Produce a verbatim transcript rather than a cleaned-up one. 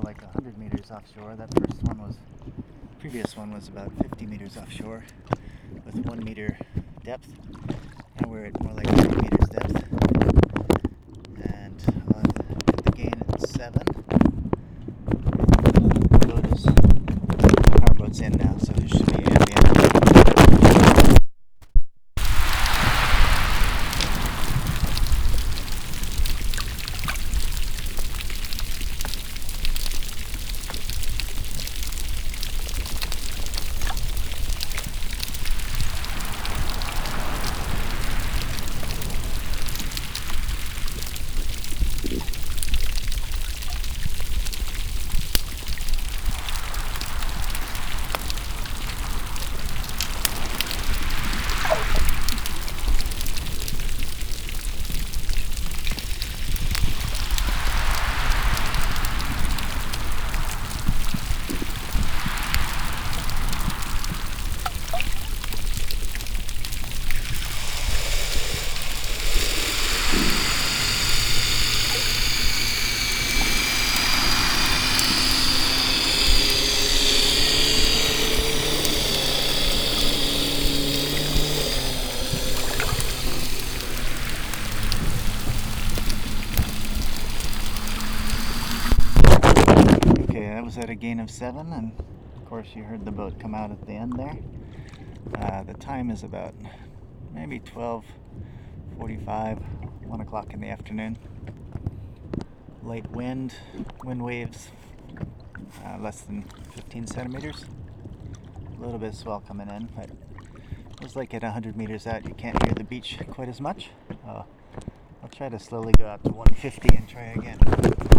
more like one hundred meters offshore. That first one was, previous one was about fifty meters offshore with one meter depth, and we're at more like thirty meters depth. And uh, the gain at seven. The boat is, our boat's in now, so it should be ambient. That was at a gain of seven, and of course you heard the boat come out at the end there. Uh, the time is about maybe twelve forty-five, one o'clock in the afternoon. Light wind, wind waves uh, less than fifteen centimeters. A little bit of swell coming in, but it was like at one hundred meters out you can't hear the beach quite as much. Uh, I'll try to slowly go out to one fifty and try again.